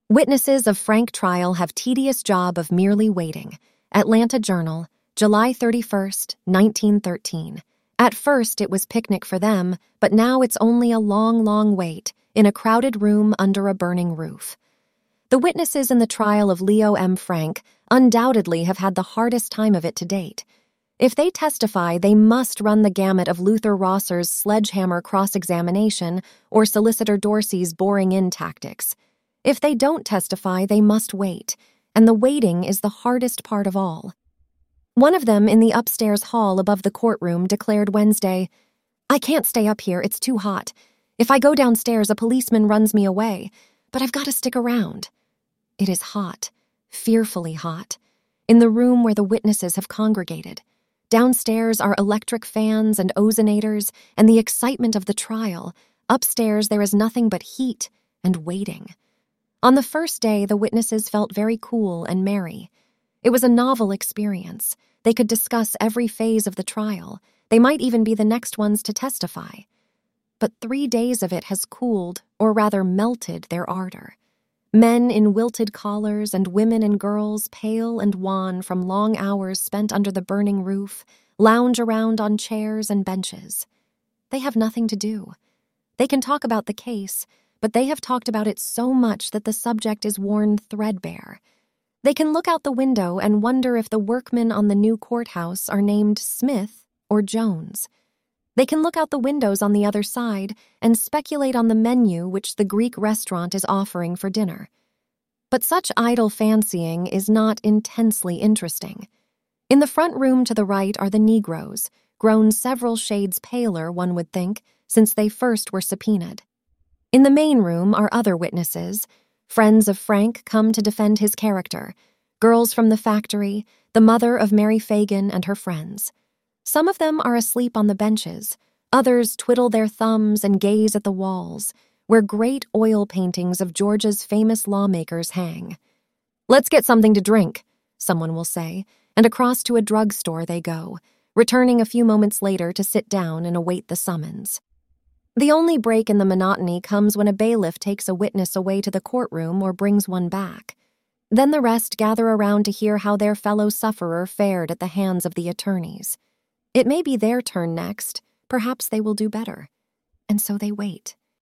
Witnesses of Frank trial have tedious job of merely waiting. Atlanta Journal, July 31st, 1913. At first it was picnic for them, but now it's only a long, long wait in a crowded room under a burning roof. The witnesses in the trial of Leo M. Frank undoubtedly have had the hardest time of it to date. If they testify, they must run the gamut of Luther Rosser's sledgehammer cross-examination or Solicitor Dorsey's boring-in tactics. If they don't testify, they must wait, and the waiting is the hardest part of all. One of them in the upstairs hall above the courtroom declared Wednesday, "I can't stay up here, it's too hot. If I go downstairs, a policeman runs me away, but I've got to stick around." It is hot, fearfully hot, in the room where the witnesses have congregated. Downstairs are electric fans and ozonators and the excitement of the trial. Upstairs there is nothing but heat and waiting. On the first day, the witnesses felt very cool and merry. It was a novel experience. They could discuss every phase of the trial. They might even be the next ones to testify. But 3 days of it has cooled, or rather melted, their ardor. Men in wilted collars and women and girls, pale and wan from long hours spent under the burning roof, lounge around on chairs and benches. They have nothing to do. They can talk about the case, but they have talked about it so much that the subject is worn threadbare. They can look out the window and wonder if the workmen on the new courthouse are named Smith or Jones. They can look out the windows on the other side and speculate on the menu which the Greek restaurant is offering for dinner. But such idle fancying is not intensely interesting. In the front room to the right are the Negroes, grown several shades paler, one would think, since they first were subpoenaed. In the main room are other witnesses. Friends of Frank come to defend his character, girls from the factory, the mother of Mary Fagan and her friends. Some of them are asleep on the benches. Others twiddle their thumbs and gaze at the walls, where great oil paintings of Georgia's famous lawmakers hang. "Let's get something to drink," someone will say, and across to a drugstore they go, returning a few moments later to sit down and await the summons. The only break in the monotony comes when a bailiff takes a witness away to the courtroom or brings one back. Then the rest gather around to hear how their fellow sufferer fared at the hands of the attorneys. It may be their turn next. Perhaps they will do better. And so they wait.